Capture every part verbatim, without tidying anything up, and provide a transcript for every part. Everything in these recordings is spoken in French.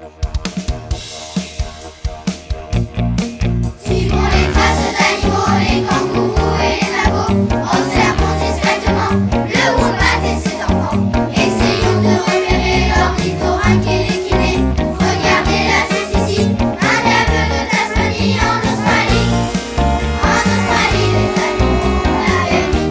Suivons les traces d'animaux, les kangourous et les nabos. Observons discrètement le wombat et ses enfants. Essayons de repérer l'ornithorynque et l'équidé. Regardez là juste ici, un diable de Tasmanie en Australie. En Australie, les animaux ont la belle vie.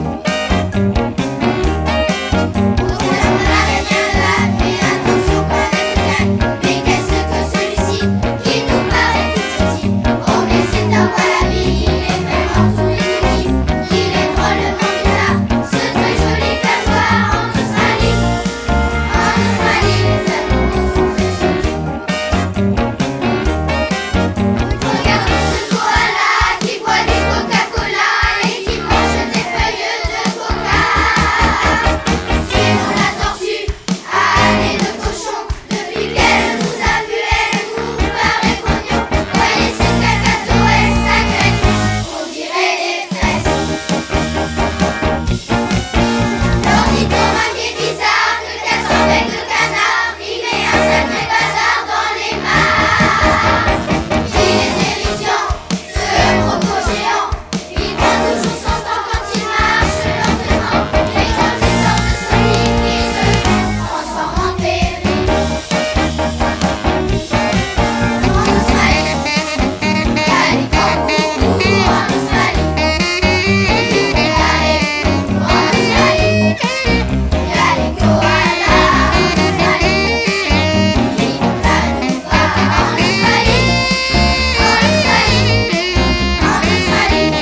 Observe l'araignée là et attention pas d'être. Mais qu'est-ce que celui-ci qui nous paraît tout petit? Oh mais c'est un wallaby, il est vraiment tout mimi. Il est drôlement bizarre, ce très joli casoar en Australie. En Australie, les animaux sont très jolis. Regardez ce koala qui boit des Coca-Cola et qui mange des feuilles de coca. Suivons la tortue, allez le cochon. Depuis qu'elle nous a vu, elle nous paraît grognon. Voyez ses cacatoès, sa crête, on dirait des tresses. L'ornithorynque est bizarre, que quatre avec le canard. Il met un sacré bazar dans les mares. Il est terrifiant, ce croco géant. Il prend toujours son temps quand il marche lentement. Et quand il sort de son lit, il se transforme en péril. En Australie, il y a les kangourous en Australie. Il y a les fous en Australie. Il y a les koalas en Australie. Ils font la nouba en Australie. En Australie, en Australie.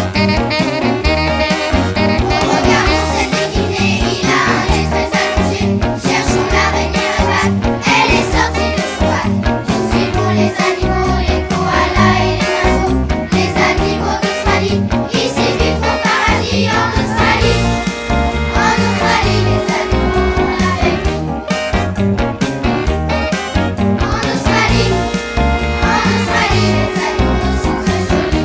Regardons cet équidé, il a un nez très allongé. Cherchons l'araignée rêvate, elle est sortie de son patte. Suivons les animaux, les koalas et les nabos. Les animaux d'Australie, ici vivent au paradis en Australie. En Australie, les animaux ont la belle vie. En Australie, en Australie, les animaux sont très jolis.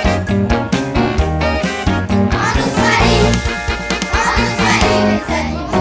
En Australie, en Australie, les animaux